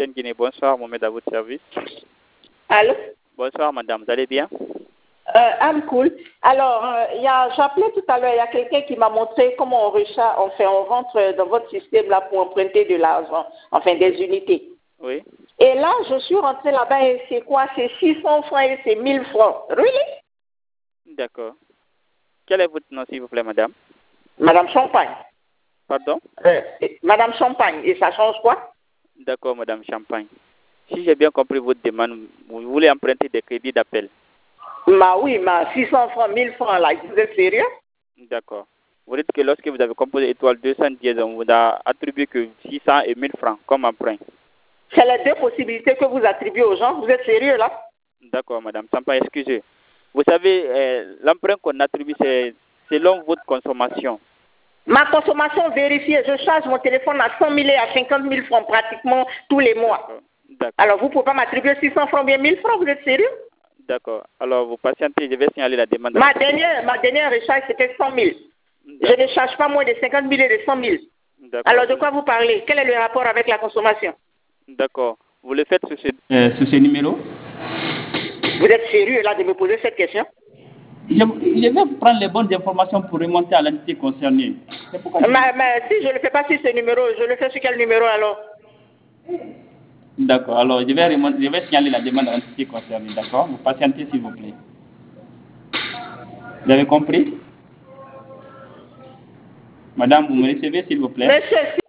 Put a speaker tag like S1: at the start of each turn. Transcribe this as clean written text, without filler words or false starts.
S1: MTN Guinée. Bonsoir, Mohamed, à votre service.
S2: Allô?
S1: Bonsoir, madame. Vous allez bien?
S2: I'm cool. Alors, j'appelais tout à l'heure, il y a quelqu'un qui m'a montré comment on rentre dans votre système là pour emprunter de l'argent, enfin des unités.
S1: Oui.
S2: Et là, je suis rentrée là-bas et c'est quoi? C'est 600 francs et c'est 1000 francs. Really?
S1: D'accord. Quel est votre nom, s'il vous plaît, madame?
S2: Madame Champagne.
S1: Pardon?
S2: Madame Champagne. Et ça change quoi?
S1: D'accord, madame Champagne. Si j'ai bien compris votre demande, vous voulez emprunter des crédits d'appel?
S2: Oui, 600 francs, 1000 francs, là, vous êtes sérieux?
S1: D'accord. Vous dites que lorsque vous avez composé étoile 210, on vous a attribué que 600 et 1000 francs comme emprunt.
S2: C'est les deux possibilités que vous attribuez aux gens. Vous êtes sérieux, là?
S1: D'accord, madame Champagne, excusez. Vous savez, l'emprunt qu'on attribue, c'est selon votre consommation.
S2: Ma consommation vérifiée, je charge mon téléphone à 100 000 et à 50 000 francs pratiquement tous les mois.
S1: D'accord.
S2: Alors, vous ne pouvez pas m'attribuer 600 francs, bien 1000 francs, vous êtes sérieux?
S1: D'accord. Alors, vous patientez, je vais signaler la demande.
S2: Ma dernière recharge, c'était 100 000. Je ne charge pas moins de 50 000 et de 100 000. Alors, de quoi vous parlez? Quel est le rapport avec la consommation?
S1: D'accord. Vous le faites sur ce numéro?
S2: Vous êtes sérieux, là, de me poser cette question?
S1: Je vais prendre les bonnes informations pour remonter à l'entité concernée.
S2: Mais si je ne le fais pas sur ce numéro, je le fais sur quel numéro alors?
S1: D'accord. Alors, je vais signaler la demande à l'entité concernée. D'accord? Vous patientez, s'il vous plaît. Vous avez compris? Madame, vous me recevez, s'il vous plaît?
S2: Monsieur,